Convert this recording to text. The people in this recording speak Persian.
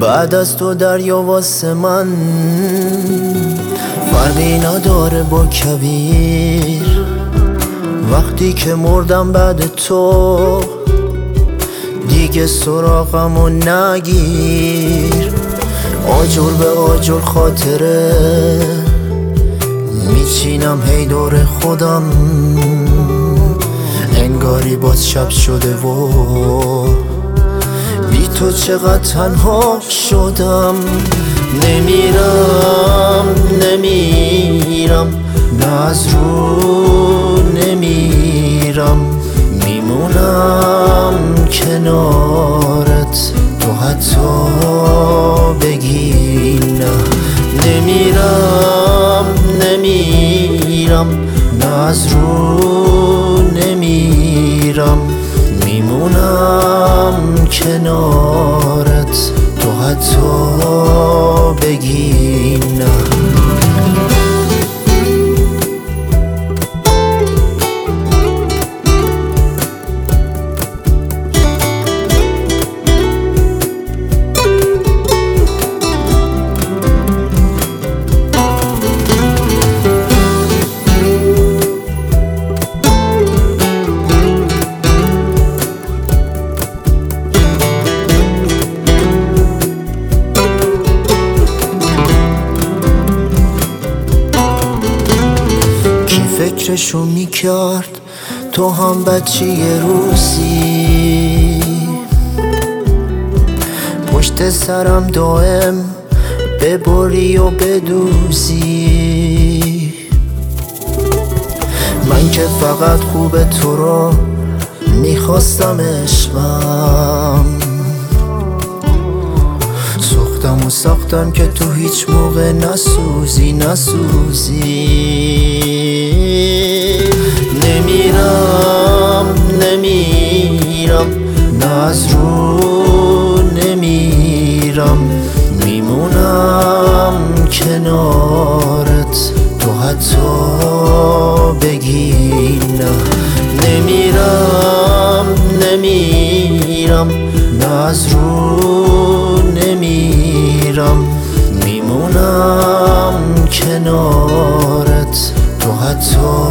بعد از تو دریا واسه من فرقی نداره با کویر. وقتی که مردم بعد تو دیگه سراغمو نگیر. آجر به آجر خاطره میچینم هی دور خودم، انگاری باز شب شده و بی تو چقدر تنها شدم. نمیرم نه از رو نمیرم، میمونم کنارت تو حتی بگی نه. نمیرم نه از رو نمیرم، میمونم کنارت تو حتی بگی نه. فکرشو میکرد تو هم بچه یه روزی پشت سرم دائم ببری و بدوزی. من که فقط خوب تو رو میخواستم عشقم، ساختم که تو هیچ موقع نسوزی. نمیرم نه از رو نمیرم، میمونم کنارت تو حتی بگی نه. نمیرم نه از رو نمیرم، میمونم کنارت تو حتی